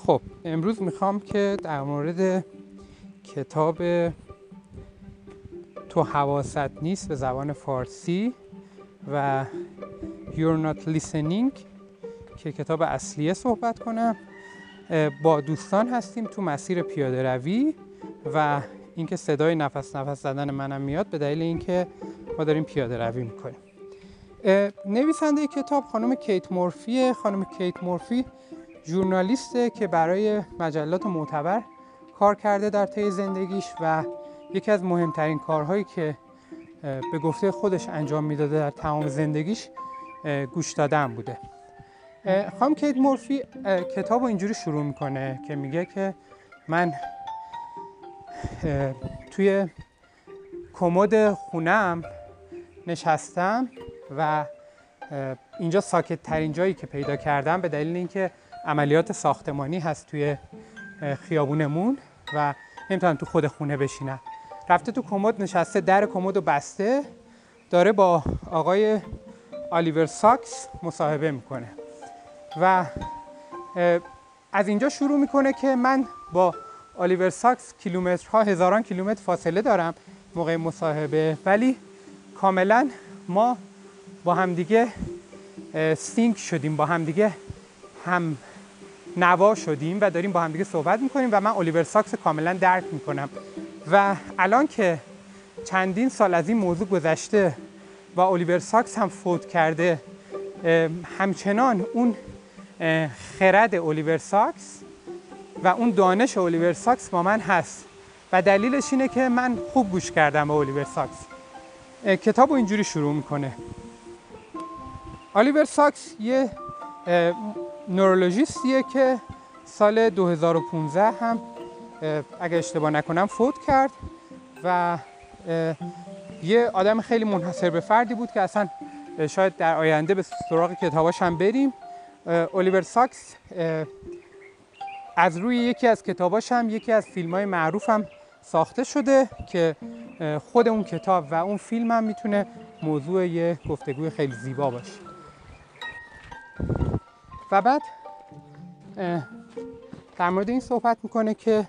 خب امروز میخوام که در مورد کتاب تو حواست نیست به زبان فارسی و You're Not Listening که کتاب اصلیه صحبت کنم. با دوستان هستیم تو مسیر پیاده روی و اینکه صدای نفس زدن منم میاد به دلیل اینکه ما داریم پیاده روی میکنیم. نویسنده کتاب خانم کیت مورفی. خانم کیت مورفی ژورنالیسته که برای مجلات معتبر کار کرده در طی زندگیش و یکی از مهمترین کارهایی که به گفته خودش انجام میداده در تمام زندگیش گوش دادن بوده. خانم کیت مورفی کتاب رو اینجوری شروع میکنه که میگه که من توی کمد خونم نشستم و اینجا ساکت ترین جایی که پیدا کردم به دلیل اینکه عملیات ساختمانی هست توی خیابونمون و نمیتونم تو خود خونه بشینم. رفته تو کمد نشسته، در کمد رو بسته، داره با آقای آلیور ساکس مصاحبه میکنه و از اینجا شروع میکنه که من با آلیور ساکس کیلومترها، هزاران کیلومتر فاصله دارم موقع مصاحبه، ولی کاملا ما با همدیگه سینک شدیم، با همدیگه هم نوا شدیم و داریم با همدیگه صحبت میکنیم و من الیور ساکس کاملا درک میکنم. و الان که چندین سال از این موضوع گذشته و الیور ساکس هم فوت کرده، همچنان اون خرد الیور ساکس و اون دانش الیور ساکس با من هست و دلیلش اینه که من خوب گوش کردم به الیور ساکس. کتابو اینجوری شروع میکنه. الیور ساکس یه نورولوژیستیه که سال 2015 هم اگه اشتباه نکنم فوت کرد و یه آدم خیلی منحصر به فردی بود که اصلا شاید در آینده به سراغ کتاباش هم بریم. الیور ساکس از روی یکی از کتاباش هم یکی از فیلم‌های معروف هم ساخته شده که خود اون کتاب و اون فیلم هم میتونه موضوع یه گفتگوی خیلی زیبا باشه. و بعد در مورد این صحبت میکنه که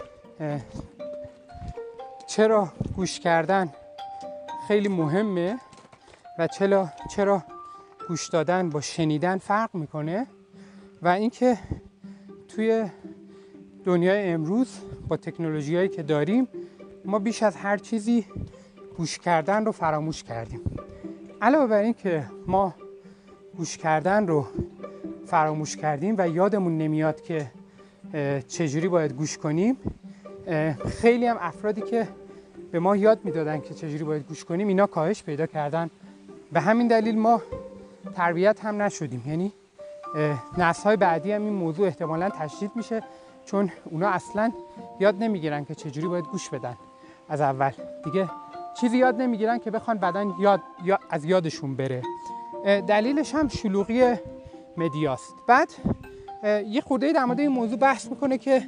چرا گوش کردن خیلی مهمه و چرا گوش دادن با شنیدن فرق میکنه و اینکه توی دنیای امروز با تکنولوژیایی که داریم ما بیش از هر چیزی گوش کردن رو فراموش کردیم. علاوه بر این که ما گوش کردن رو فراموش کردیم و یادمون نمیاد که چجوری باید گوش کنیم، خیلی هم افرادی که به ما یاد میدادن که چجوری باید گوش کنیم اینا کاهش پیدا کردن. به همین دلیل ما تربیت هم نشدیم، یعنی نسل‌های بعدی هم این موضوع احتمالاً تشدید میشه چون اونا اصلاً یاد نمیگیرن که چجوری باید گوش بدن. از اول دیگه چیزی یاد نمیگیرن که بخوان بعداً از یادشون بره. دلیلش هم شلوغی مدیاست. بعد یه خورده در مورد این موضوع بحث میکنه که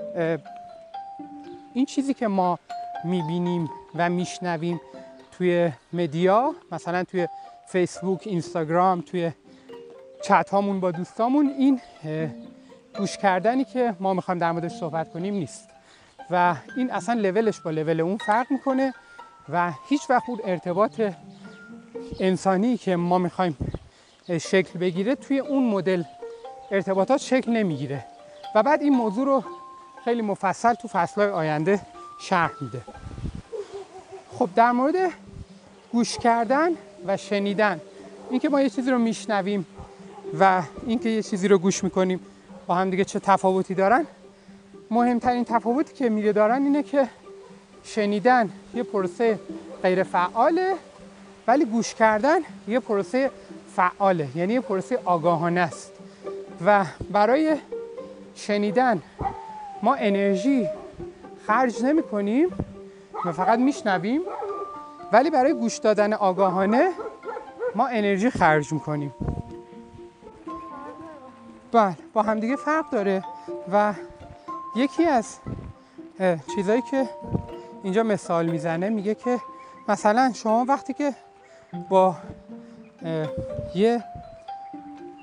این چیزی که ما میبینیم و میشنویم توی مدیا، مثلا توی فیسبوک، اینستاگرام، توی چت هامون با دوستامون، این گوش کردنی که ما میخوایم در موردش صحبت کنیم نیست و این اصلا لولش با لول اون فرق میکنه و هیچ وقت اون ارتباط انسانی که ما میخوایم شکل بگیره توی اون مدل ارتباطات شکل نمیگیره. و بعد این موضوع رو خیلی مفصل تو فصل‌های آینده شرح میده. خب در مورد گوش کردن و شنیدن، اینکه ما یه چیزی رو میشنویم و اینکه یه چیزی رو گوش میکنیم با هم دیگه چه تفاوتی دارن، مهمترین تفاوتی که میگه دارن اینه که شنیدن یه پروسه غیر فعاله ولی گوش کردن یه پروسه فعاله، یعنی یه پروسه آگاهانه است و برای شنیدن ما انرژی خرج نمی کنیم و فقط میشنویم، ولی برای گوش دادن آگاهانه ما انرژی خرج میکنیم. بله، با همدیگه فرق داره و یکی از چیزایی که اینجا مثال میزنه میگه که مثلا شما وقتی که با یه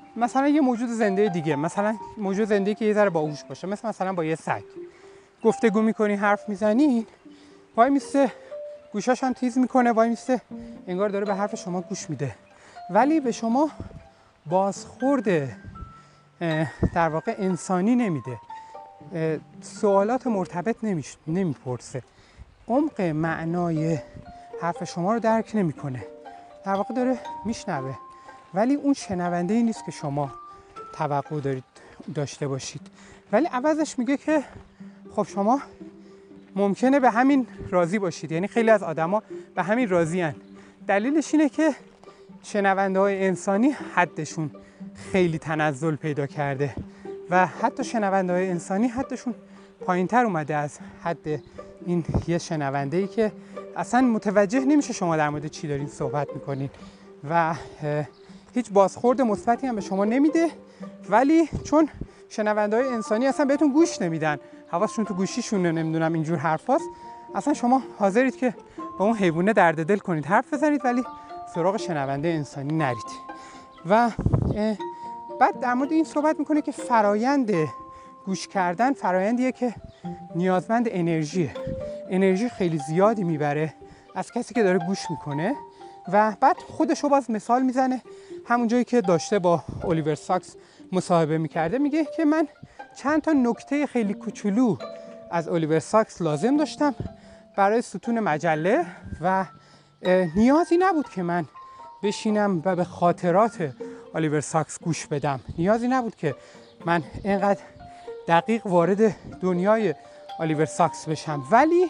مثلا یه موجود زنده دیگه، مثلا موجود زنده که یه ذره باهوش باشه، مثلا با یه سگ گفتگو میکنی، حرف میزنی، وای میسته گوشاش هم تیز میکنه، وای میسته انگار داره به حرف شما گوش میده، ولی به شما بازخورد در واقع انسانی نمیده، سوالات مرتبط نمیپرسه، عمق معنای حرف شما رو درک نمیکنه، در واقع داره میشنوه ولی اون شنونده ای نیست که شما توقع دارید داشته باشید. ولی عوضش میگه که خب شما ممکنه به همین راضی باشید، یعنی خیلی از آدما به همین راضی هن. دلیلش اینه که شنونده های انسانی حدشون خیلی تنزل پیدا کرده و حتی شنونده های انسانی حدشون پایین تر اومده از حد این یه شنونده ای که اصلا متوجه نمیشه شما در مورد چی دارین صحبت میکنین و هیچ بازخورد مثبتی هم به شما نمیده، ولی چون شنونده های انسانی اصلا بهتون گوش نمیدن، حواسشون تو گوشیشونه، نمیدونم اینجور حرفاست، اصلا شما حاضرید که با اون حیوانه درد دل کنید، حرف بزنید، ولی سراغ شنونده انسانی نرید. و بعد در مورد این صحبت میکنه که فرایند گوش کردن فرایندیه که نیازمند انرژی خیلی زیادی میبره از کسی که داره گوش میکنه. و بعد خودشو باز مثال میزنه، همون جایی که داشته با الیور ساکس مصاحبه میکرده، میگه که من چند تا نکته خیلی کوچولو از الیور ساکس لازم داشتم برای ستون مجله و نیازی نبود که من بشینم و به خاطرات الیور ساکس گوش بدم، نیازی نبود که من اینقدر دقیق وارد دنیای الیور ساکس بشم. ولی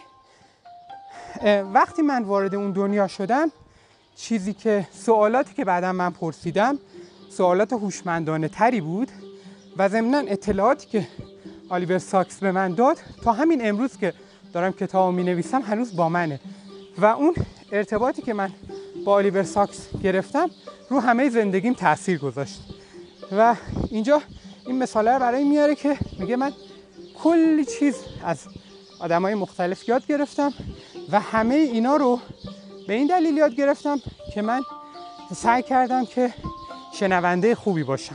وقتی من وارد اون دنیا شدم، سوالاتی که بعداً من پرسیدم سوالات هوشمندانه تری بود و ضمناً اطلاعاتی که الیور ساکس به من داد تا همین امروز که دارم کتابو می‌نویسم هنوز با منه و اون ارتباطی که من با الیور ساکس گرفتم رو همه زندگیم تأثیر گذاشت. و اینجا این مثاله رو برای میاره که میگه من کلی چیز از آدمای مختلف یاد گرفتم و همه اینا رو به این دلیل یاد گرفتم که من سعی کردم که شنونده خوبی باشم.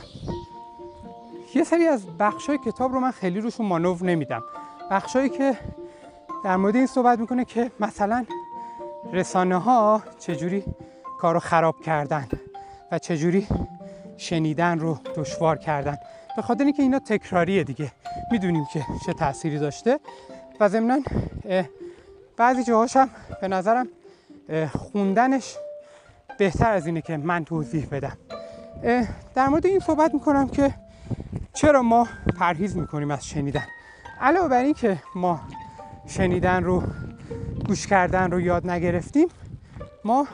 یه سری از بخشای کتاب رو من خیلی روشون مانور نمیدم، بخشایی که در مورد این صحبت میکنه که مثلا رسانه ها چجوری کارو خراب کردن و چجوری شنیدن رو دشوار کردن، به خاطر اینکه اینا تکراریه دیگه، میدونیم که چه تأثیری داشته و ضمناً بعضی جاهاش هم به نظرم خوندنش بهتر از اینه که من توضیح بدم. در مورد این صحبت میکنم که چرا ما پرهیز میکنیم از شنیدن. علاوه بر این که ما شنیدن رو، گوش کردن رو یاد نگرفتیم، ما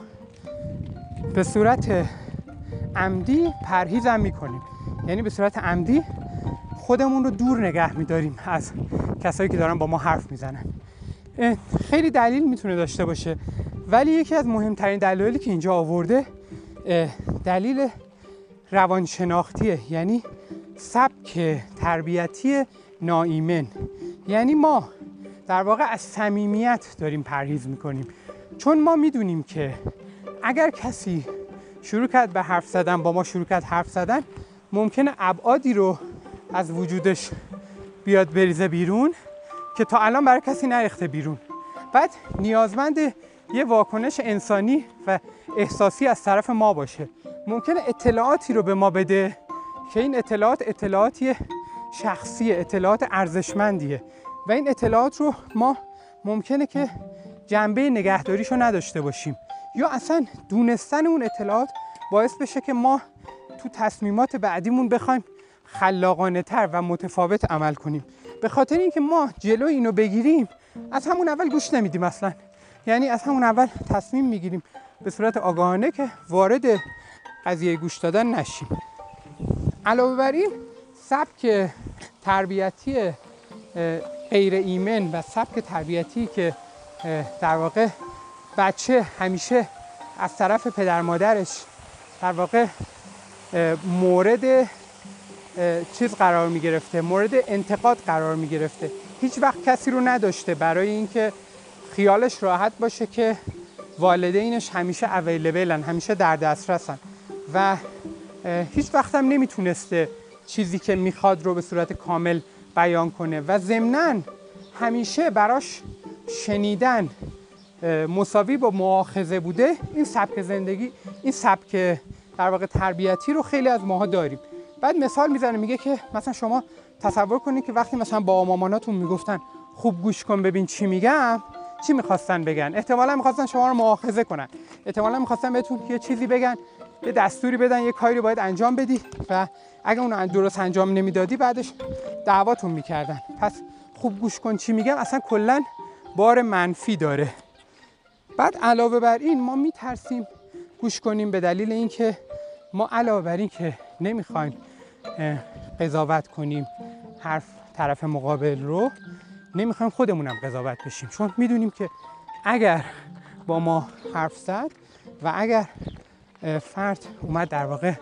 به صورت عمدی پرهیز هم میکنیم، یعنی به صورت عمدی خودمون رو دور نگه میداریم از کسایی که دارن با ما حرف میزنن. خیلی دلیل میتونه داشته باشه، ولی یکی از مهمترین دلایلی که اینجا آورده دلیل روانشناختیه، یعنی سبک تربیتی ناایمن. یعنی ما در واقع از صمیمیت داریم پرهیز میکنیم، چون ما میدونیم که اگر کسی شروع کرد به حرف زدن، با ما شروع کرد حرف زدن، ممکنه ابعادی رو از وجودش بیاد بریزه بیرون که تا الان برای کسی نریخته بیرون. بعد نیازمند یه واکنش انسانی و احساسی از طرف ما باشه. ممکنه اطلاعاتی رو به ما بده که این اطلاعاتی شخصی، اطلاعات ارزشمندیه و این اطلاعات رو ما ممکنه که جنبه نگهداریشو نداشته باشیم، یا اصلا دونستن اون اطلاعات باعث بشه که ما تو تصمیمات بعدیمون بخوایم خلاقانه تر و متفاوت عمل کنیم. به خاطر اینکه ما جلوی اینو بگیریم از همون اول گوش نمیدیم اصلا، یعنی از همون اول تصمیم میگیریم به صورت آگاهانه که وارد قضیه گوش دادن نشیم. علاوه بر این سبک تربیتی غیر ایمن و سبک تربیتی که در واقع بچه همیشه از طرف پدر مادرش در واقع مورد چیز قرار می گرفته، مورد انتقاد قرار می گرفته، هیچ وقت کسی رو نداشته برای اینکه خیالش راحت باشه که والدینش همیشه اویلیبلن، همیشه در دسترسن و هیچ وقت هم نمیتونسته چیزی که میخواد رو به صورت کامل بیان کنه و ضمناً همیشه براش شنیدن مساوی با مؤاخذه بوده. این سبک زندگی، این سبک در واقع تربیتی رو خیلی از ماها داریم. بعد مثال میزنه، میگه که مثلا شما تصور کنید که وقتی مثلا با ماماناتون میگفتن خوب گوش کن ببین چی میگم، چی میخواستن بگن؟ احتمالاً میخواستن شما رو مؤاخذه کنن، احتمالاً میخواستن بهتون یه چیزی بگن، یه دستوری بدن، یه کاری رو باید انجام بدی و اگه اون درست انجام نمیدادی بعدش دعواتون میکردن. پس خوب گوش کن چی میگم اصلا کلاً بار منفی داره. بعد علاوه بر این ما میترسیم گوش کنیم به دلیل اینکه ما علاوه بر این که نمیخوایم قضاوت کنیم حرف طرف مقابل رو، نمیخوایم خودمونم قضاوت بشیم، چون میدونیم که اگر با ما حرف زد و اگر فرد اومد در واقع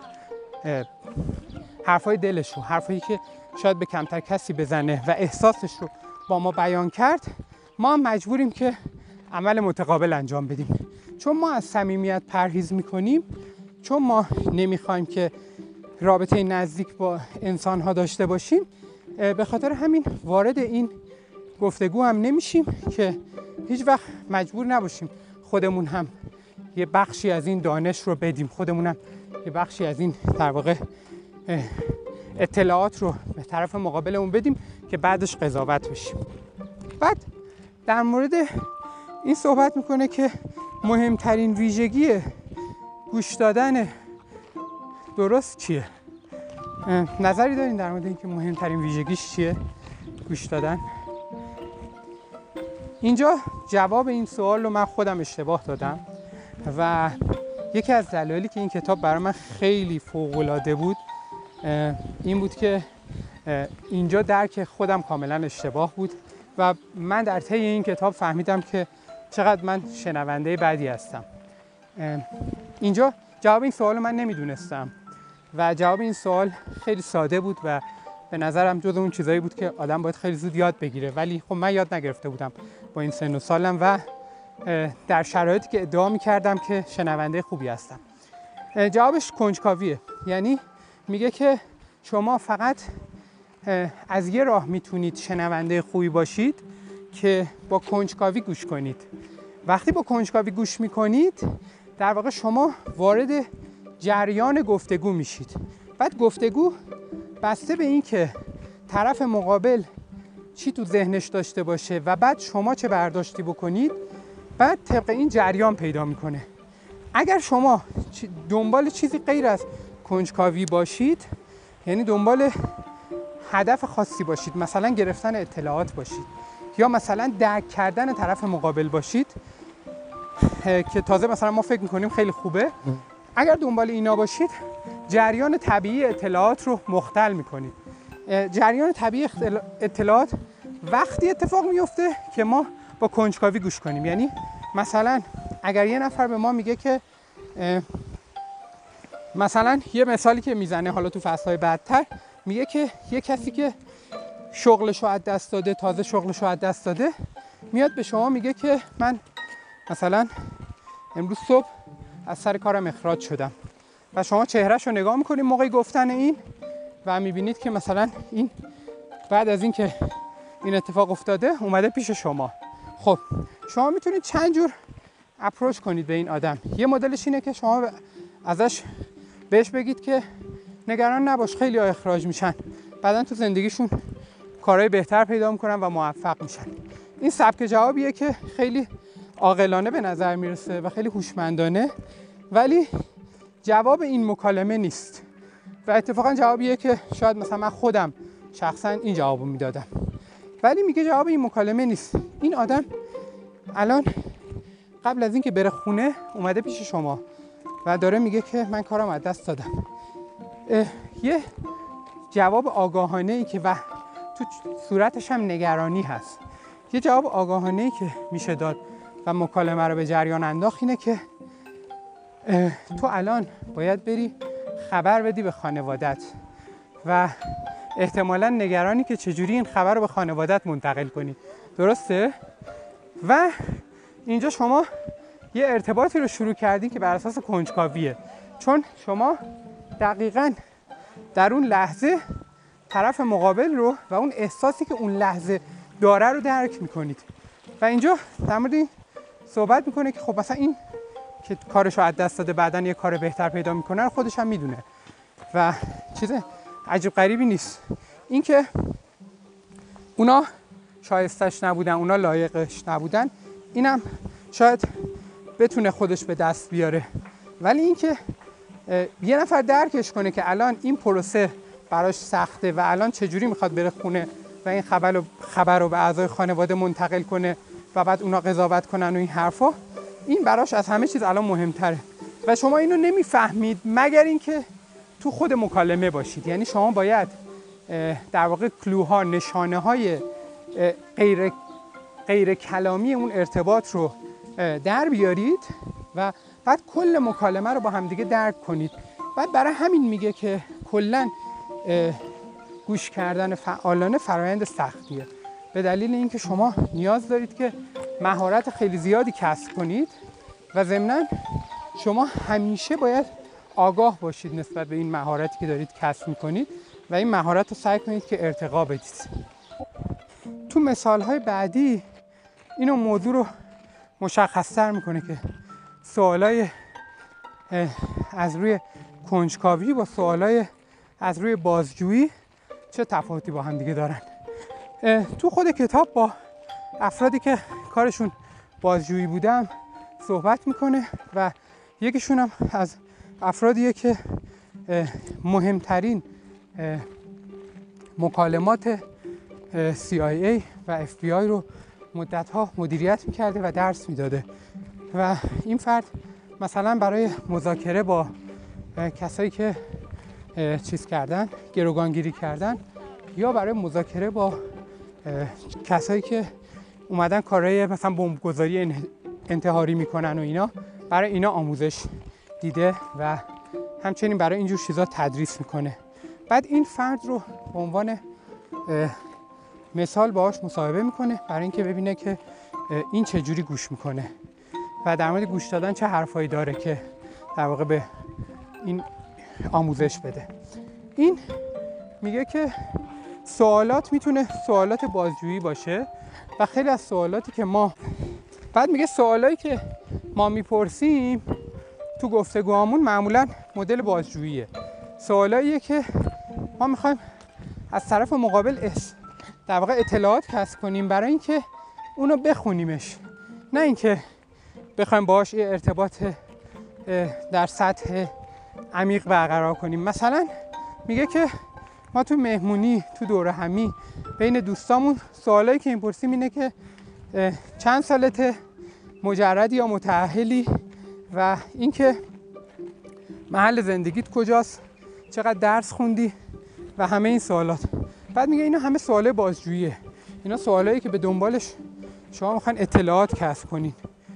حرفای دلش رو، حرفایی که شاید به کمتر کسی بزنه و احساسش رو با ما بیان کرد، ما مجبوریم که عمل متقابل انجام بدیم. چون ما از صمیمیت پرهیز میکنیم، چون ما نمیخوایم که رابطه نزدیک با انسان‌ها داشته باشیم، به خاطر همین وارد این گفتگو هم نمیشیم که هیچ وقت مجبور نباشیم خودمون هم یه بخشی از این دانش رو بدیم، خودمون هم یه بخشی از این در واقع اطلاعات رو به طرف مقابلمون بدیم که بعدش قضاوت بشیم. بعد در مورد این صحبت میکنه که مهمترین ویژگی گوش دادن درست چیه؟ نظری دارین در مورد اینکه مهمترین ویژگیش چیه گوش دادن؟ اینجا جواب این سوال رو من خودم اشتباه دادم و یکی از دلایلی که این کتاب برای من خیلی فوق‌العاده بود این بود که اینجا درک خودم کاملا اشتباه بود و من در طی این کتاب فهمیدم که چقدر من شنونده بدی هستم. اینجا جواب این سوال رو من نمیدونستم و جواب این سوال خیلی ساده بود و به نظرم جز اون چیزایی بود که آدم باید خیلی زود یاد بگیره، ولی خب من یاد نگرفته بودم با این سن و سالم و در شرایطی که ادعا می‌کردم که شنونده خوبی هستم. جوابش کنجکاویه، یعنی میگه که شما فقط از یه راه میتونید شنونده خوبی باشید که با کنجکاوی گوش کنید. وقتی با کنجکاوی گوش میکنید در واقع شما وارد جریان گفتگو میشید. بعد گفتگو بسته به این که طرف مقابل چی تو ذهنش داشته باشه و بعد شما چه برداشتی بکنید، بعد طبق این جریان پیدا میکنه. اگر شما دنبال چیزی غیر از کنجکاوی باشید، یعنی دنبال هدف خاصی باشید، مثلا گرفتن اطلاعات باشید یا مثلا درک کردن طرف مقابل باشید که تازه مثلا ما فکر میکنیم خیلی خوبه، اگر دنبال اینا باشید جریان طبیعی اطلاعات رو مختل میکنید. جریان طبیعی اطلاعات وقتی اتفاق میفته که ما با کنجکاوی گوش کنیم. یعنی مثلا اگر یه نفر به ما میگه که مثلا یه مثالی که میزنه حالا تو فصلهای بعدتر، میگه که یه کسی که شغلشو از دست داده، تازه شغلشو از دست داده، میاد به شما میگه که من مثلا امروز صبح از سر کارم اخراج شدم و شما چهرهش رو نگاه میکنید موقع گفتن این و میبینید که مثلا این بعد از این که این اتفاق افتاده اومده پیش شما. خب شما میتونید چند جور اپروچ کنید به این آدم. یه مدلش اینه که شما ازش بهش بگید که نگران نباش، خیلی ها اخراج میشن، بعدن تو زندگیشون کارهای بهتر پیدا میکنن و موفق میشن. این سبک جوابیه که خیلی عاقلانه به نظر میرسه و خیلی هوشمندانه، ولی جواب این مکالمه نیست و اتفاقا جوابیه که شاید مثلا من خودم شخصا این جوابو میدادم، ولی میگه جواب این مکالمه نیست. این آدم الان قبل از این که بره خونه اومده پیش شما و داره میگه که من کارم از دست دادم. یه جواب آگاهانه ای که و تو صورتش هم نگرانی هست، یه جواب آگاهانه ای که میشه داد و مکالمه رو به جریان انداخت اینه که تو الان باید بری خبر بدی به خانوادت و احتمالاً نگرانی که چجوری این خبر رو به خانوادت منتقل کنی، درسته؟ و اینجا شما یه ارتباطی رو شروع کردی که بر اساس کنجکاویه، چون شما دقیقاً در اون لحظه طرف مقابل رو و اون احساسی که اون لحظه داره رو درک میکنید. و اینجا در مورد این صحبت میکنه که خب مثلا این که کارش رو از دست داده بعداً یه کار بهتر پیدا میکنه رو خودش هم میدونه و چیز عجیب غریبی نیست. این که اونا شایستش نبودن، اونا لایقش نبودن، اینم شاید بتونه خودش به دست بیاره، ولی این که یه نفر درکش کنه که الان این پروسه براش سخته و الان چجوری میخواد بره خونه و این خبر رو به اعضای خانواده منتقل کنه و بعد اونا قضاوت کنن و این حرفا، این براش از همه چیز الان مهمتره و شما اینو نمیفهمید مگر اینکه تو خود مکالمه باشید. یعنی شما باید در واقع کلوها، نشانه های غیر کلامی اون ارتباط رو در بیارید و بعد کل مکالمه رو با همدیگه درک کنید. بعد برای همین میگه که کلاً گوش کردن فعالانه فرایند سختیه، به دلیل اینکه شما نیاز دارید که مهارت خیلی زیادی کسب کنید و ضمناً شما همیشه باید آگاه باشید نسبت به این مهارتی که دارید کسب میکنید و این مهارت رو سعی کنید که ارتقا بدید. تو مثالهای بعدی اینو موضوع رو مشخص‌تر میکنه که سوالای از روی کنجکاوی با سوالای از روی بازجویی چه تفاوتی با هم دیگه دارن. تو خود کتاب با افرادی که کارشون بازجویی بودم صحبت میکنه و یکیشون هم از افرادیه که مهمترین مکالمات CIA و FBI رو مدتها مدیریت میکرده و درس میداده و این فرد مثلا برای مذاکره با کسایی که گروگانگیری کردن یا برای مذاکره با کسایی که اومدن کارهای مثلا بمبگذاری انتحاری میکنن و اینا، برای اینا آموزش دیده و همچنین برای اینجور چیزا تدریس میکنه. بعد این فرد رو به عنوان مثال باهاش مصاحبه میکنه برای اینکه ببینه که این چه جوری گوش میکنه و در مورد گوش دادن چه حرفایی داره که در واقع به این آموزش بده. این میگه که سوالات میتونه سوالات بازجویی باشه و خیلی از سوالاتی که بعد میگه سوالایی که ما میپرسیم تو گفتگوامون معمولا مدل بازجوییه. سوالاییه که ما میخوایم از طرف مقابل در واقع اطلاعات کسب کنیم برای اینکه اونو بخونیمش، نه اینکه بخوایم باهاش یه ارتباط در سطح عمیق برقرار کنیم. مثلا میگه که ما تو مهمونی، تو دوره همی بین دوستامون سوالایی که میپرسیم اینه که چند سالته، مجردی یا متأهلی و اینکه محل زندگیت کجاست، چقدر درس خوندی و همه این سوالات. بعد میگه اینا همه سوالای بازجوییه، اینا سوالایی که به دنبالش شما میخواین اطلاعات کسب کنین.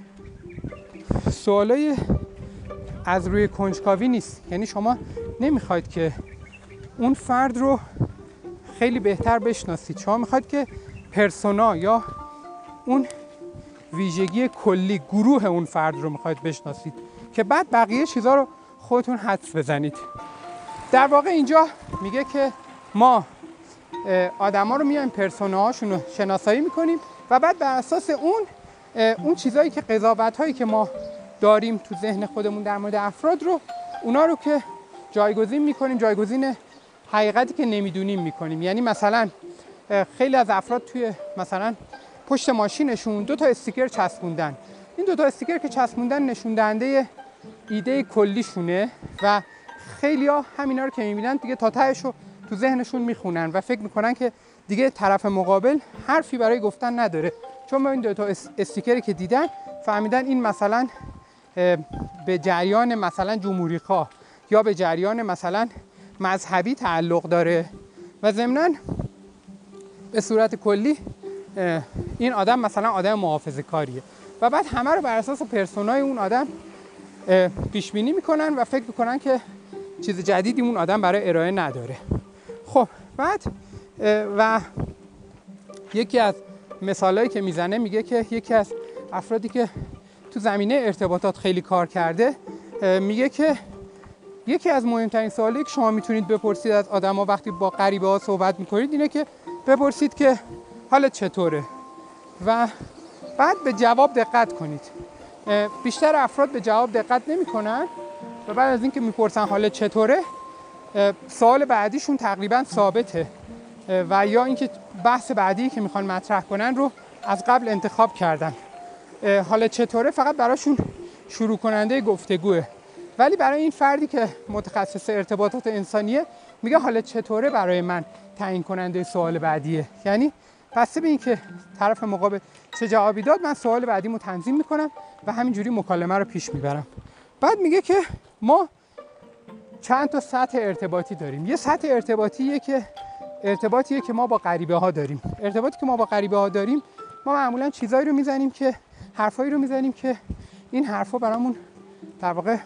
سوالای از روی کنجکاوی نیست، یعنی شما نمیخواید که اون فرد رو خیلی بهتر بشناسید، شما میخواید که پرسونا یا اون ویژگی کلی گروه اون فرد رو میخواید بشناسید که بعد بقیه چیزا رو خودتون حدس بزنید. در واقع اینجا میگه که ما آدما رو میایم پرسوناهاشون رو شناسایی میکنیم و بعد بر اساس اون چیزایی که قضاوت‌هایی که ما داریم تو ذهن خودمون در مورد افراد رو، اونا رو که جایگزین میکنیم، جایگزین حقیقتی که نمیدونیم میکنیم. یعنی مثلا خیلی از افراد توی مثلا پشت ماشینشون 2 تا استیکر چسبوندن. این 2 تا استیکر که چسبوندن نشون دهنده ایده کلیشونه و خیلی‌ها همینا رو که میبینن دیگه تا تهش رو تو ذهنشون میخونن و فکر میکنن که دیگه طرف مقابل حرفی برای گفتن نداره، چون با این 2 تا استیکری که دیدن فهمیدن این مثلا به جریان مثلا جمهوری‌خواه یا به جریان مثلا مذهبی تعلق داره و ضمناً به صورت کلی این آدم مثلا آدم محافظه‌کاریه و بعد همه رو بر اساس پرسونای اون آدم پیش بینی میکنن و فکر میکنن که چیز جدیدی اون آدم برای ارائه نداره. خب بعد و یکی از مثالایی که میزنه میگه که یکی از افرادی که تو زمینه ارتباطات خیلی کار کرده میگه که یکی از مهمترین سوالی که شما میتونید بپرسید از آدما وقتی با غریبه ها صحبت میکنید اینه که بپرسید که حالت چطوره و بعد به جواب دقت کنید. بیشتر افراد به جواب دقت نمیکنن و بعد از اینکه میپرسن حالت چطوره، سوال بعدیشون تقریبا ثابته و یا اینکه بحث بعدی که میخوان مطرح کنن رو از قبل انتخاب کردن. حالت چطوره فقط براشون شروع کننده گفتگوه، ولی برای این فردی که متخصص ارتباطات انسانیه میگه حالت چطوره برای من تعیین کننده سوال بعدیه. یعنی بسته به این که طرف مقابل چه جوابی داد من سوال بعدیمو تنظیم میکنم و همینجوری مکالمه رو پیش میبرم. بعد میگه که ما چند تا سطح ارتباطی داریم. یه سطح ارتباطیه که ما با غریبه ها داریم. ارتباطی که ما با غریبه ها داریم، ما معمولا چیزایی رو میزنیم که حرفایی رو میزنیم که این حرفا برامون در واقع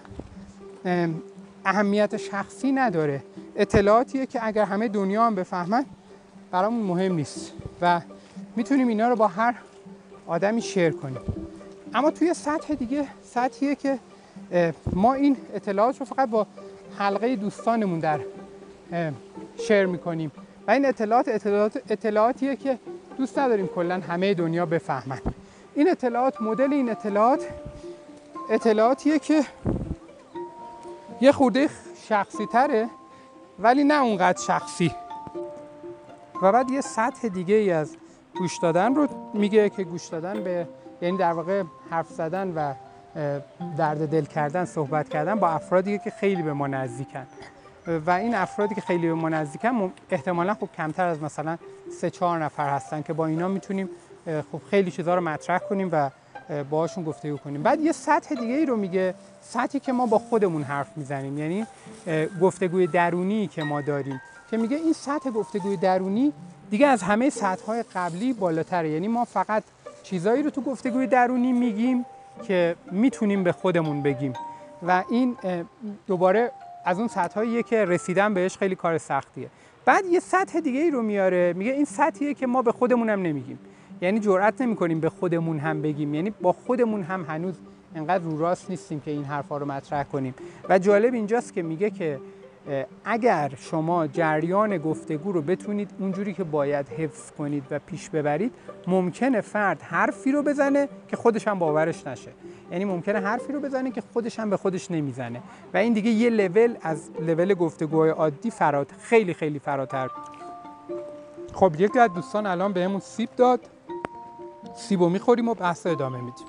اهمیت شخصی نداره. اطلاعاتیه که اگر همه دنیا هم بفهمن برامون مهم نیست و میتونیم اینا رو با هر آدمی شیر کنیم. اما توی سطح دیگه، سطحیه که ما این اطلاعات رو فقط با حلقه دوستانمون در شیر میکنیم و این اطلاعاتیه که دوست نداریم کلا همه دنیا بفهمن. این اطلاعات، مدل این اطلاعاتیه که یه خورده شخصی تره ولی نه اونقدر شخصی. و بعد یه سطح دیگه ای از گوش دادن رو میگه که گوش دادن به یعنی در واقع حرف زدن و درد دل کردن، صحبت کردن با افرادی که خیلی به ما نزدیکن و این افرادی که خیلی به ما نزدیکن احتمالاً خب کمتر از مثلا 3-4 نفر هستن که با اینا میتونیم خب خیلی چیزا رو مطرح کنیم و باهاشون گفتگو کنیم. بعد یه سطح دیگه ای رو میگه، سطحی که ما با خودمون حرف میزنیم، یعنی گفتگوی درونی که ما داریم، که میگه این سطح گفتگوی درونی دیگه از همه سطح‌های قبلی بالاتره. یعنی ما فقط چیزایی رو تو گفتگوی درونی میگیم که میتونیم به خودمون بگیم و این دوباره از اون سطح‌هاییه که رسیدن بهش خیلی کار سختیه. بعد یه سطح دیگه ای رو میاره، میگه این سطحیه که ما به خودمون هم نمیگیم، یعنی جرئت نمی‌کنیم به خودمون هم بگیم، یعنی با خودمون هم هنوز انقدر رو راست نیستیم که این حرفا رو مطرح کنیم. و جالب اینجاست که میگه که اگر شما جریان گفتگو رو بتونید اونجوری که باید حفظ کنید و پیش ببرید، ممکنه فرد حرفی رو بزنه که خودش هم باورش نشه. یعنی ممکنه حرفی رو بزنه که خودش هم به خودش نمیزنه و این دیگه یه لول از لول گفتگوهای عادی خیلی خیلی فراتر. خب یکی از دوستان الان بهمون سیب داد، سیبو میخوریم و بحث ادامه میدیم.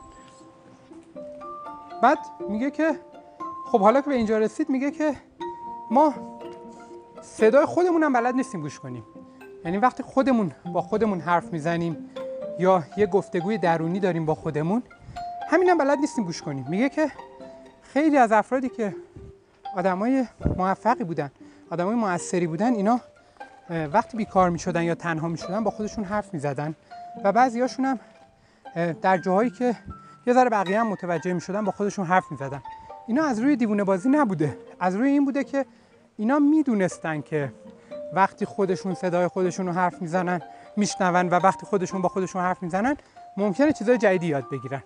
بعد میگه که خب حالا که به اینجا رسید، میگه که ما صدای خودمون هم بلد نیستیم گوش کنیم. یعنی وقتی خودمون با خودمون حرف میزنیم یا یه گفتگوی درونی داریم با خودمون، همین هم بلد نیستیم گوش کنیم. میگه که خیلی از افرادی که آدمای موفقی بودن، آدمای موثری بودن، اینا وقتی بیکار میشدن یا تنها میشدن با خودشون حرف میزدن و بعضیاشون هم در جاهایی که یه ذره بقیه هم متوجه میشدن با خودشون حرف میزدن. اینا از روی دیوونه بازی نبوده، از روی این بوده که اینا میدونستن که وقتی خودشون صدای خودشون رو حرف میزنن میشنون و وقتی خودشون با خودشون حرف میزنن ممکنه چیزای جدیدی یاد بگیرن.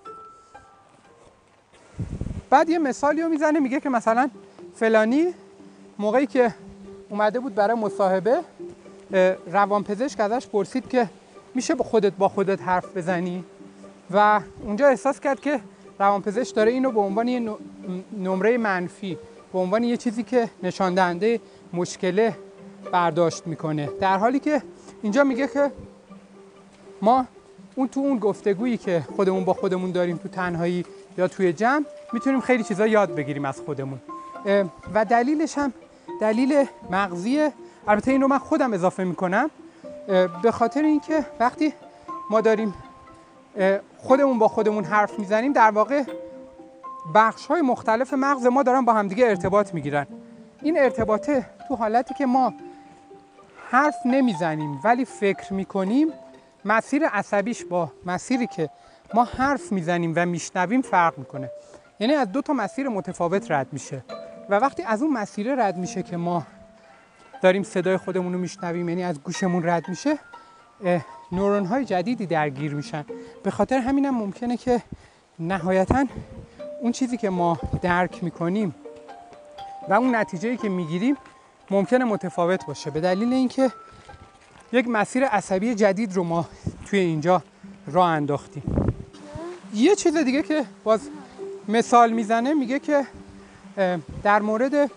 بعد یه مثالی رو میزنه، میگه که مثلا فلانی موقعی که اومده بود برای مصاحبه، روانپزشک ازش پرسید که میشه با خودت حرف بزنی و اونجا احساس کرد که روانپزشک داره اینو به عنوان یه نمره منفی، به عنوان یه چیزی که نشان دهنده مشکله برداشت میکنه، در حالی که اینجا میگه که ما تو اون گفتگویی که خودمون با خودمون داریم تو تنهایی یا توی جمع میتونیم خیلی چیزا یاد بگیریم از خودمون و دلیلش هم دلیل مغزیه. البته این رو من خودم اضافه میکنم، به خاطر اینکه وقتی ما داریم خودمون با خودمون حرف میزنیم، در واقع بخش‌های مختلف مغز ما دارن با همدیگه ارتباط میگیرن. این ارتباطه تو حالتی که ما حرف نمیزنیم ولی فکر میکنیم، مسیر عصبیش با مسیری که ما حرف میزنیم و میشنویم فرق میکنه. یعنی از 2 تا مسیر متفاوت رد میشه و وقتی از اون مسیر رد میشه که ما داریم صدای خودمون رو میشنویم، یعنی از گوشمون رد میشه، نورون‌های جدیدی درگیر میشن. به خاطر همینم ممکنه که نهایتاً اون چیزی که ما درک میکنیم و اون نتیجه‌ای که میگیریم ممکنه متفاوت باشه، به دلیل اینکه یک مسیر عصبی جدید رو ما توی اینجا راه انداختیم. یه چیز دیگه که باز مثال میزنه، میگه که در مورد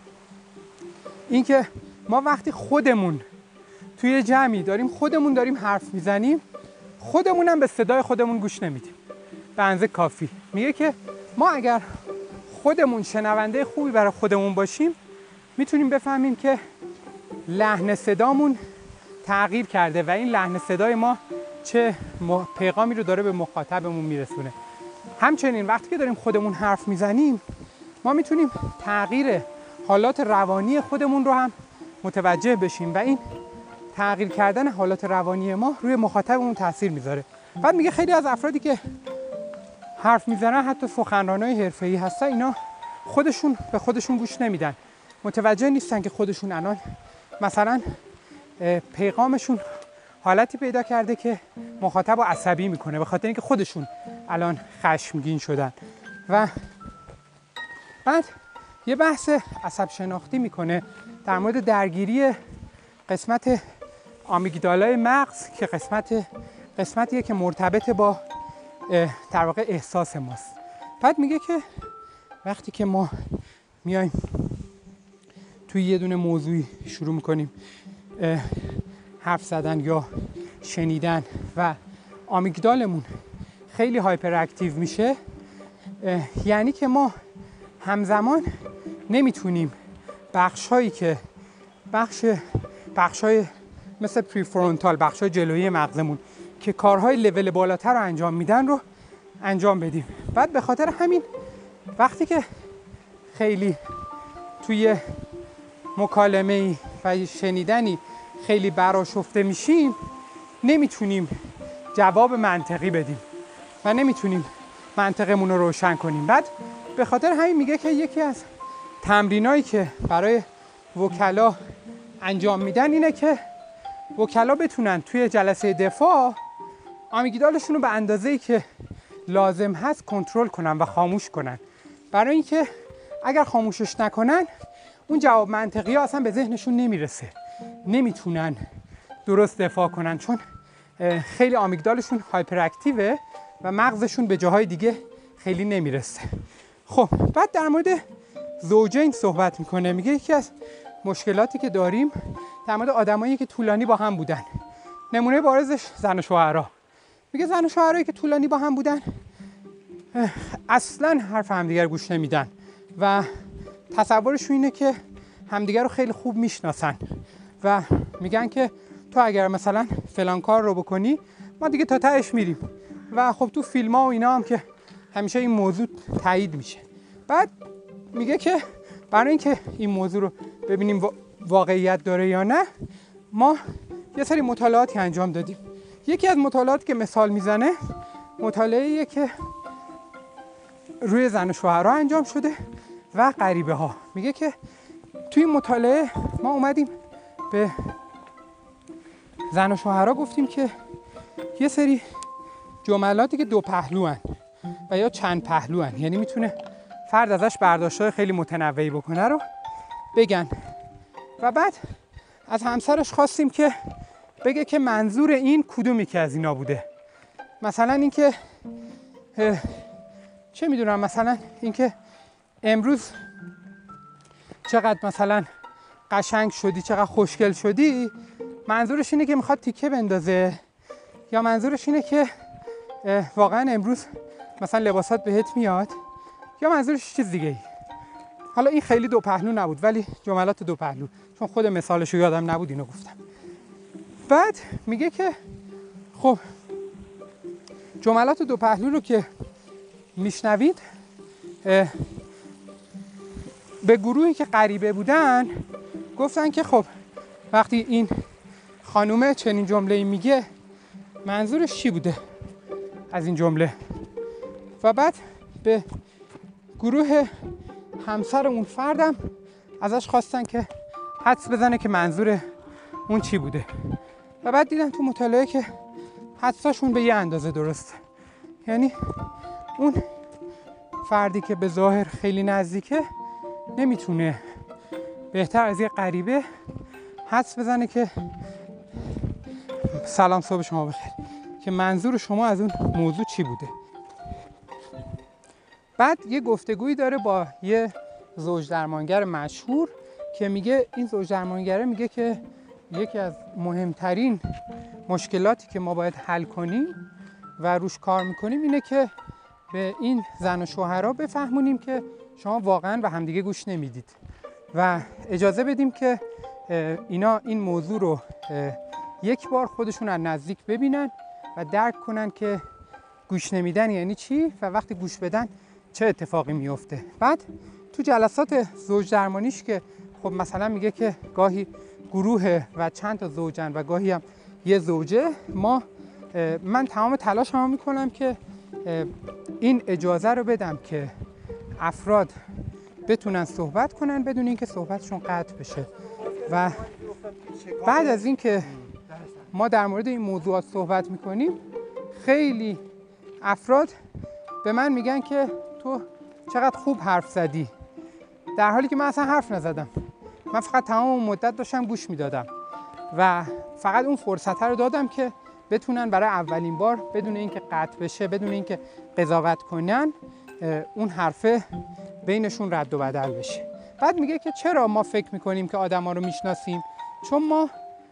اینکه ما وقتی خودمون توی جمعی داریم حرف میزنیم، خودمون هم به صدای خودمون گوش نمیدیم به اندازه کافی. میگه که ما اگر خودمون شنونده خوبی برای خودمون باشیم، میتونیم بفهمیم که لحن صدامون تغییر کرده و این لحن صدای ما چه پیغامی رو داره به مخاطبمون میرسونه. همچنین وقتی که داریم خودمون حرف میزنیم، ما میتونیم تغییر حالات روانی خودمون رو هم متوجه بشیم و این تغییر کردن حالات روانی ما روی مخاطبمون تاثیر میذاره. بعد میگه خیلی از افرادی که حرف میزنن، حتی سخنرانای حرفه‌ای هستن، اینا خودشون به خودشون گوش نمیدن، متوجه نیستن که خودشون الان مثلا پیغامشون حالتی پیدا کرده که مخاطب رو عصبی میکنه، به خاطر اینکه خودشون الان خشمگین شدن. و بعد یه بحث عصب شناختی میکنه در مورد درگیری قسمت آمیگدالای مغز که قسمتیه که مرتبط با در واقع احساس ماست. بعد میگه که وقتی که ما میایم توی یه دونه موضوعی شروع میکنیم حرف زدن یا شنیدن و آمیگدالمون خیلی هایپر اکتیو میشه، یعنی که ما همزمان نمیتونیم بخشایی مثل پریفرونتال، بخشای جلویی مغزمون که کارهای لول بالاتر رو انجام میدن رو انجام بدیم. بعد به خاطر همین وقتی که خیلی توی مکالمه‌ای و شنیدنی خیلی برآشفته میشیم، نمیتونیم جواب منطقی بدیم و نمیتونیم منطقمون رو روشن کنیم. بعد به خاطر همین میگه که یکی از تمرینایی که برای وکلا انجام میدن اینه که وکلا بتونن توی جلسه دفاع آمیگدالشون رو به اندازه‌ای که لازم هست کنترل کنن و خاموش کنن، برای اینکه اگر خاموشش نکنن اون جواب منطقی ها اصلا به ذهنشون نمیرسه، نمیتونن درست دفاع کنن، چون خیلی آمیگدالشون هایپر اکتیوه و مغزشون به جاهای دیگه خیلی نمیرسه. خب بعد در مورد زوجین صحبت میکنه. میگه یکی از مشکلاتی که داریم در مورد آدمایی که طولانی با هم بودن، نمونه بارزش زن و شوهرها. میگه زن و شوهرایی که طولانی با هم بودن اصلا حرف همدیگر گوش نمیدن و تصورشون اینه که همدیگر رو خیلی خوب میشناسن و میگن که تو اگر مثلا فلان کار رو بکنی ما دیگه تا تهش میریم و خب تو فیلم ها و اینا هم که همیشه این موضوع تایید میشه. بعد میگه که برای اینکه این موضوع رو ببینیم واقعیت داره یا نه، ما یه سری مطالعاتی انجام دادیم. یکی از مطالعاتی که مثال میزنه مطالعه‌ایه که روی زن و شوهرها انجام شده و غریبه ها. میگه که توی مطالعه ما اومدیم به زن و شوهرها گفتیم که یه سری جملاتی که دو پهلوان و یا چند پهلوان، یعنی میتونه فرد ازش برداشت‌های خیلی متنوعی بکنه، رو بگن و بعد از همسرش خواستیم که بگه که منظور این کدومی که از اینا بوده. مثلا این که چه میدونم، مثلا این که امروز چقدر مثلا قشنگ شدی، چقدر خوشگل شدی، منظورش اینه که میخواد تیکه بندازه، یا منظورش اینه که واقعا امروز مثلا لباسات بهت میاد، یا منظورش چیز دیگه ای. حالا این خیلی دو پهلو نبود ولی جملات دو پهلو، چون خود مثالشو یادم نبود اینو گفتم. بعد میگه که خب جملات دو پهلو رو که میشنوید به گروهی که غریبه بودن گفتن که خب وقتی این خانومه چنین جمله‌ای میگه منظورش چی بوده از این جمله، و بعد به گروه همسر اون فردم ازش خواستن که حدس بزنه که منظور اون چی بوده و بعد دیدن تو مطالعه که حدساشون به یه اندازه درسته. یعنی اون فردی که به ظاهر خیلی نزدیکه نمیتونه بهتر از یه غریبه حدس بزنه که سلام صبح شما بخیر، که منظور شما از اون موضوع چی بوده. بعد یه گفتگویی داره با یه زوج درمانگر مشهور که میگه، این زوج درمانگره میگه که یکی از مهمترین مشکلاتی که ما باید حل کنیم و روش کار میکنیم اینه که به این زن و شوهرها بفهمونیم که شما واقعا به همدیگه گوش نمیدید و اجازه بدیم که اینا این موضوع رو یک بار خودشون از نزدیک ببینن و درک کنن که گوش نمیدن یعنی چی و وقتی گوش بدن چه اتفاقی میفته. بعد تو جلسات زوج درمانیش که خب مثلا میگه که گاهی گروه و چند تا زوجن و گاهی هم یه زوجه، من تمام تلاشمو میکنم که این اجازه رو بدم که افراد بتونن صحبت کنن بدون اینکه صحبتشون قطع بشه. و بعد از اینکه ما در مورد این موضوعات صحبت میکنیم، خیلی افراد به من میگن که تو چقدر خوب حرف زدی، در حالی که من اصلا حرف نزدم. من فقط تمام مدت داشتم گوش میدادم و فقط اون فرصت رو دادم که بتونن برای اولین بار بدون اینکه قطع بشه، بدون اینکه قضاوت کنن، اون حرفه بینشون رد و بدل بشه. بعد میگه که چرا ما فکر میکنیم که آدما رو میشناسیم؟ چون ما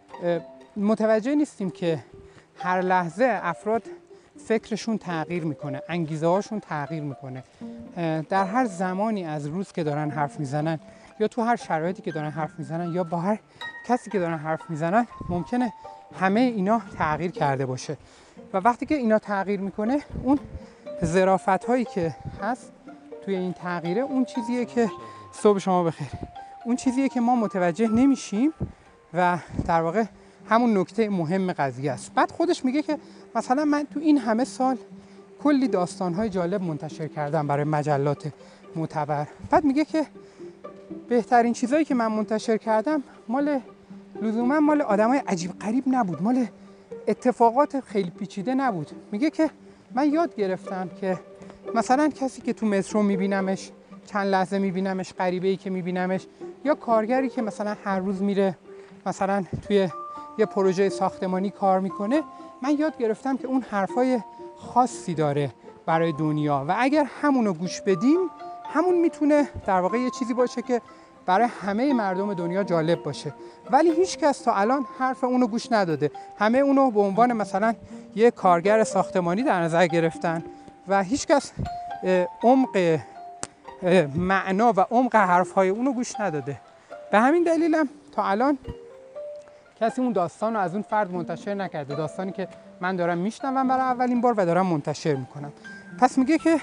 متوجه نیستیم که هر لحظه افراد فکرشون تغییر میکنه، انگیزه هاشون تغییر میکنه. در هر زمانی از روز که دارن حرف میزنن یا تو هر شرایطی که دارن حرف میزنن یا با هر کسی که دارن حرف میزنن، ممکنه همه اینا تغییر کرده باشه و وقتی که اینا تغییر میکنه، اون ظرافت هایی که هست توی این تغییره، اون چیزیه که صبح شما بخیر، اون چیزیه که ما متوجه نمیشیم و در واقع همون نکته مهم قضیه است. بعد خودش میگه که مثلا من تو این همه سال کلی داستان‌های جالب منتشر کردم برای مجلات معتبر. بعد میگه که بهترین چیزایی که من منتشر کردم لزوما مال آدمای عجیب غریب نبود، مال اتفاقات خیلی پیچیده نبود. میگه که من یاد گرفتم که مثلا کسی که تو مترو میبینمش، چند لحظه میبینمش، غریبه‌ای که میبینمش، یا کارگری که مثلا هر روز میره مثلا توی یه پروژه ساختمانی کار میکنه، من یاد گرفتم که اون حرفای خاصی داره برای دنیا و اگر همونو گوش بدیم، همون میتونه در واقع یه چیزی باشه که برای همه مردم دنیا جالب باشه. ولی هیچ کس تا الان حرف اونو گوش نداده. همه اونو به عنوان مثلا یه کارگر ساختمانی در نظر گرفتن و هیچ کس عمق معنا و عمق حرفهای اونو گوش نداده. به همین دلیلم تا الان کسی اون داستان رو از اون فرد منتشر نکرده، داستانی که من دارم میشنوم برای اولین بار و دارم منتشر میکنم. پس میگه که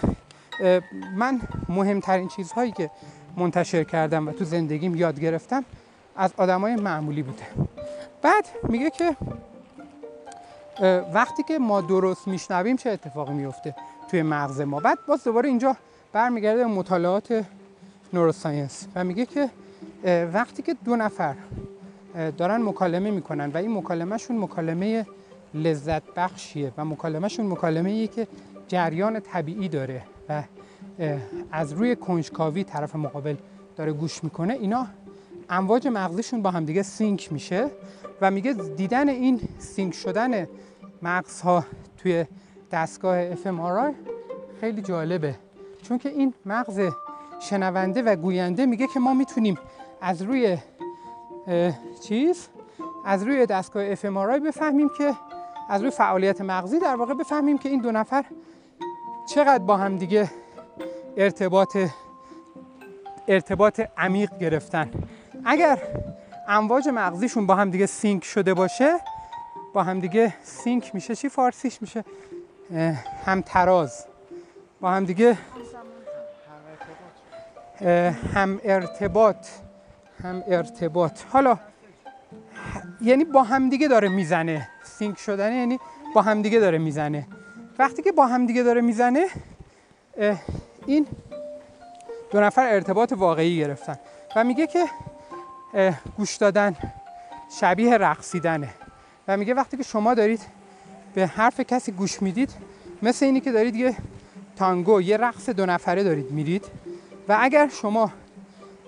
من مهمترین چیزهایی که منتشر کردم و تو زندگیم یاد گرفتم از آدمای معمولی بوده. بعد میگه که وقتی که ما درست میشنویم چه اتفاقی میفته توی مغز ما. بعد باز دوباره اینجا برمیگرده به مطالعات نوروساینس و میگه که وقتی که دو نفر دارن مکالمه میکنن و این مکالمهشون مکالمه لذت بخشیه و مکالمهشون مکالمه‌ایه که جریان طبیعی داره و از روی کنجکاوی طرف مقابل داره گوش میکنه، اینا امواج مغزشون با هم دیگه سینک میشه و میگه دیدن این سینک شدن مغزها توی دستگاه fMRI خیلی جالبه، چون که این مغز شنونده و گوینده میگه که ما میتونیم از روی دستگاه fMRI بفهمیم که از روی فعالیت مغزی در واقع بفهمیم که این دو نفر چقدر با هم دیگه ارتباط عمیق گرفتن. اگر امواج مغزیشون با هم دیگه سینک شده باشه، با هم دیگه سینک میشه، چی فارسیش میشه؟ همتراز، با هم دیگه هم ارتباط. حالا یعنی با هم دیگه داره میزنه، سینک شدن یعنی با هم دیگه داره میزنه. وقتی که با هم دیگه داره میزنه، این دو نفر ارتباط واقعی گرفتن و میگه که گوش دادن شبیه رقصیدنه و میگه وقتی که شما دارید به حرف کسی گوش میدید، مثل اینی که دارید یه تانگو، یه رقص دو نفره دارید میرید و اگر شما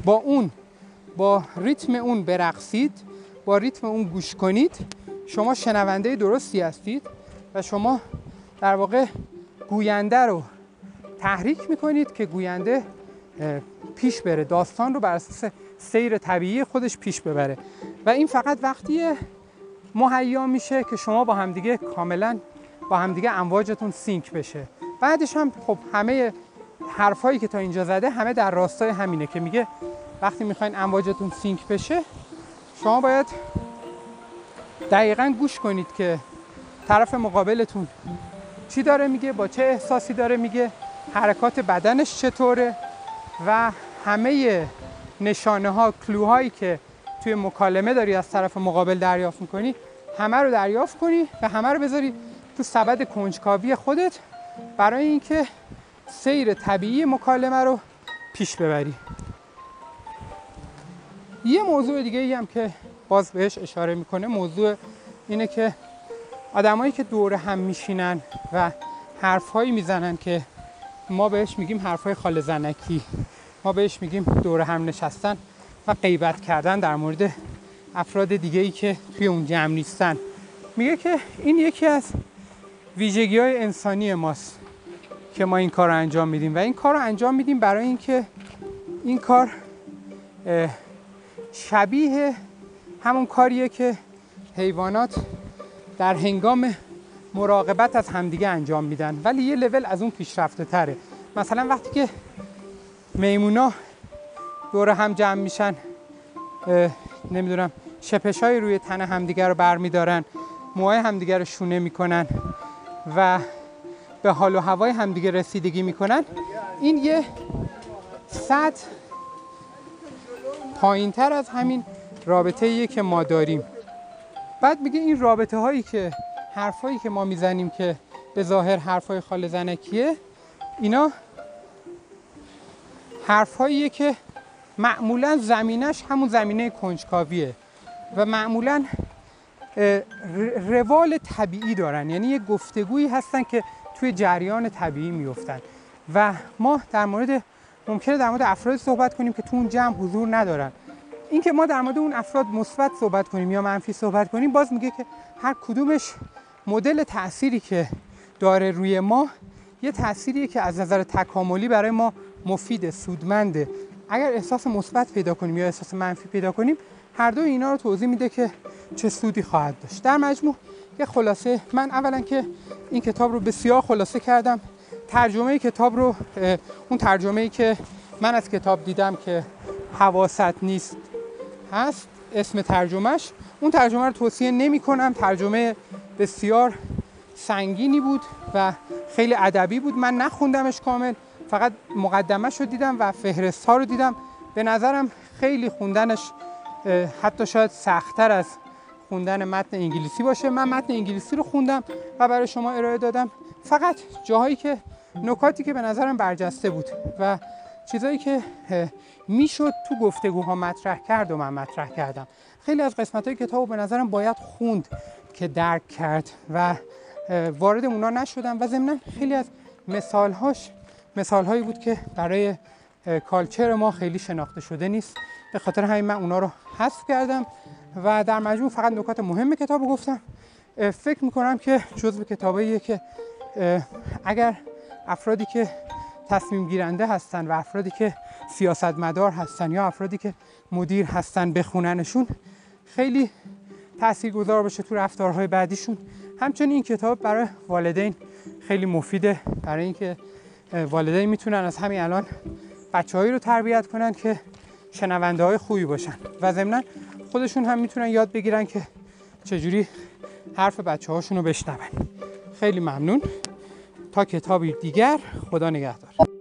با ریتم اون برقصید، با ریتم اون گوش کنید، شما شنونده درستی هستید و شما در واقع گوینده رو تحریک میکنید که گوینده پیش بره، داستان رو بر اساس سیر طبیعی خودش پیش ببره. و این فقط وقتی مهیا میشه که شما با همدیگه کاملا با همدیگه امواجتون سینک بشه. بعدش هم خب همه حرفایی که تا اینجا زده همه در راستای همینه که میگه وقتی میخواین امواجتون سینک بشه شما باید دقیقاً گوش کنید که طرف مقابلتون چی داره میگه، با چه احساسی داره میگه، حرکات بدنش چطوره و همه نشانه ها، کلوهایی که توی مکالمه داری از طرف مقابل دریافت میکنی همه رو دریافت کنی و همه رو بذاری تو سبد کنجکاوی خودت برای اینکه سیر طبیعی مکالمه رو پیش ببری. یه موضوع دیگه ای هم که باز بهش اشاره میکنه موضوع اینه که آدمایی که دور هم میشینن و حرفهایی میزنن که ما بهش میگیم حرفهای خاله زنکی، ما بهش میگیم دور هم نشستن و غیبت کردن در مورد افراد دیگه‌ای که توی اون جمع نیستن. میگه که این یکی از ویژگی‌های انسانی ماست که ما این کار رو انجام میدیم و این کار رو انجام میدیم برای اینکه این کار شبیه همون کاریه که حیوانات در هنگام مراقبت از همدیگه انجام میدن، ولی یه لول از اون پیشرفته تره. مثلا وقتی که میمونا دور هم جمع میشن، نمیدونم شپشای روی تن همدیگه رو برمیدارن، موهای همدیگه رو شونه میکنن و به حال و هوای همدیگه رسیدگی میکنن، این یه سطح پایین تر از همین رابطه ایه که ما داریم. بعد میگه این رابطه هایی که حرفایی که ما میزنیم که به ظاهر حرفای خاله زنکیه، اینا حرفاییه که معمولا زمینش همون زمینه کنجکاویه و معمولا روال طبیعی دارن، یعنی یه گفتگویی هستن که توی جریان طبیعی میفتن و ما ممکنه در مورد افراد صحبت کنیم که تو اون جمع حضور ندارن. این که ما در مورد اون افراد مثبت صحبت کنیم یا منفی صحبت کنیم، باز میگه که هر کدومش مدل تأثیری که داره روی ما یه تأثیریه که از نظر تکاملی برای ما مفیده، سودمنده. اگر احساس مثبت پیدا کنیم یا احساس منفی پیدا کنیم، هر دو اینا رو توضیح میده که چه سودی خواهد داشت. در مجموع یه خلاصه، من اولا که این کتاب رو بسیار خلاصه کردم، ترجمه کتاب رو، اون ترجمه‌ای که من از کتاب دیدم که حواست نیست هست اسم ترجمهش، اون ترجمه رو توصیه نمی کنم. ترجمه بسیار سنگینی بود و خیلی ادبی بود. من نخوندمش کامل، فقط مقدمه‌ش رو دیدم و فهرست ها رو دیدم. به نظرم خیلی خوندنش حتی شاید سخت‌تر از خوندن متن انگلیسی باشه. من متن انگلیسی رو خوندم و برای شما ارائه دادم. فقط جاهایی که نکاتی که به نظرم برجسته بود و چیزایی که میشد تو گفتگوها مطرح کرد و من مطرح کردم. خیلی از قسمت‌های کتابو به نظرم باید خوند که درک کرد و وارد اونا نشدم و ضمناً خیلی از مثال‌هایی بود که برای کالچر ما خیلی شناخته شده نیست. به خاطر همین من اونا رو حذف کردم و در مجموع فقط نکات مهم کتابو گفتم. فکر می‌کنم که جزو کتاباییه که اگر افرادی که تصمیم گیرنده هستن و افرادی که سیاستمدار هستن یا افرادی که مدیر هستن بخوننشون، خیلی تاثیرگذار باشه تو رفتارهای بعدیشون. همچنین این کتاب برای والدین خیلی مفیده، برای اینکه والدین میتونن از همین الان بچه‌هایی رو تربیت کنن که شنونده‌های خوبی باشن و ضمناً خودشون هم میتونن یاد بگیرن که چجوری حرف بچه‌هاشون رو بشنون. خیلی ممنون. تا کتابی دیگر، خدا نگهدار.